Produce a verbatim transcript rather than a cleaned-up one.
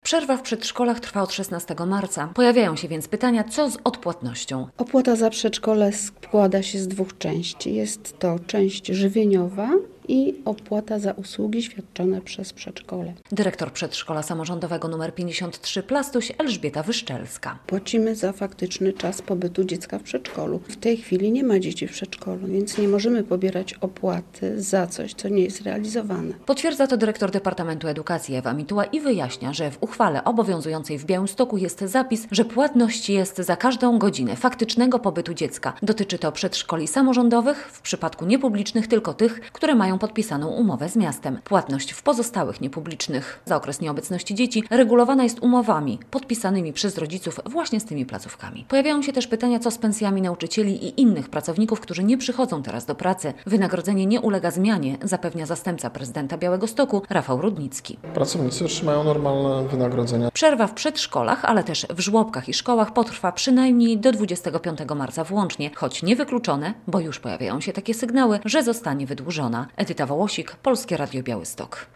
Przerwa w przedszkolach trwa od szesnastego marca. Pojawiają się więc pytania, co z odpłatnością? Opłata za przedszkole składa się z dwóch części. Jest to część żywieniowa i opłata za usługi świadczone przez przedszkole. Dyrektor przedszkola samorządowego nr pięćdziesiąt trzy Plastuś Elżbieta Wyszczelska. Płacimy za faktyczny czas pobytu dziecka w przedszkolu. W tej chwili nie ma dzieci w przedszkolu, więc nie możemy pobierać opłaty za coś, co nie jest realizowane. Potwierdza to dyrektor Departamentu Edukacji Ewa Mituła i wyjaśnia, że w uchwale obowiązującej w Białymstoku jest zapis, że płatność jest za każdą godzinę faktycznego pobytu dziecka. Dotyczy to przedszkoli samorządowych, w przypadku niepublicznych tylko tych, które mają podpisaną umowę z miastem. Płatność w pozostałych niepublicznych za okres nieobecności dzieci regulowana jest umowami podpisanymi przez rodziców właśnie z tymi placówkami. Pojawiają się też pytania, co z pensjami nauczycieli i innych pracowników, którzy nie przychodzą teraz do pracy. Wynagrodzenie nie ulega zmianie, zapewnia zastępca prezydenta Białegostoku Rafał Rudnicki. Pracownicy otrzymają normalne wynagrodzenia. Przerwa w przedszkolach, ale też w żłobkach i szkołach potrwa przynajmniej do dwudziestego piątego marca włącznie, choć niewykluczone, bo już pojawiają się takie sygnały, że zostanie wydłużona. Edyta Wołosik, Polskie Radio Białystok.